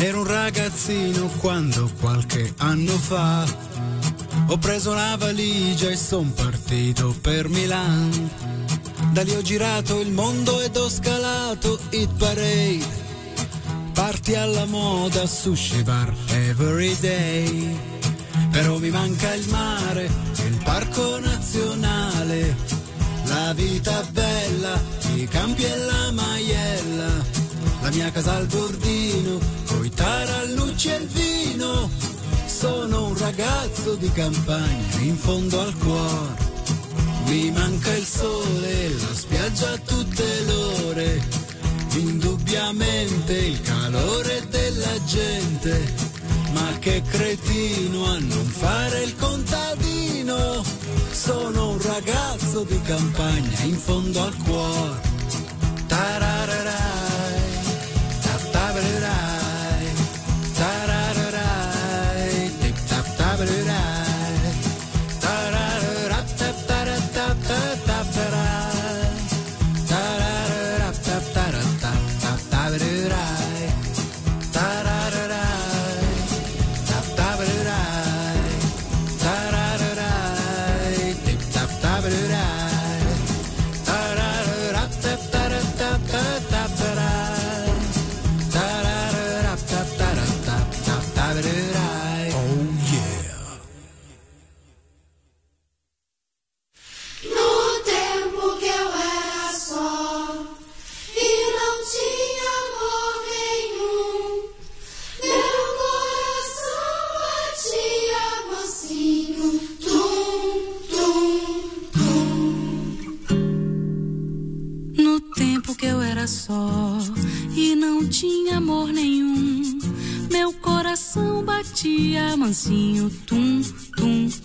Ero un ragazzino quando qualche anno fa ho preso la valigia e son partito per Milan. Da lì ho girato il mondo ed ho scalato Hit Parade, party alla moda, sushi bar every day. Però mi manca il mare, il parco nazionale, la vita bella, i campi e la maiella, la mia casa al bordino, coi tarallucci e il vino. Sono un ragazzo di campagna in fondo al cuore. Mi manca il sole, la spiaggia a tutte le ore, indubbiamente il calore della gente. Ma che cretino a non fare il contadino. Sono un ragazzo di campagna in fondo al cuore. Tarararai, taptaberai, tarararai, tip tap taberai, tarararat tap tarat tap taberai, tarararat tap tarat tap taberai, tarararai, tap taberai, tarararai, tip tap taberai, tarararat tap tarat tap taberai, tarararat tap tarat tap taberai. Oh yeah. No tempo que eu era só e não tinha amor nenhum, meu coração batia mansinho, tum, tum, tum. No tempo que eu era só e não tinha amor nenhum, meu coração batia mansinho, tum, tum,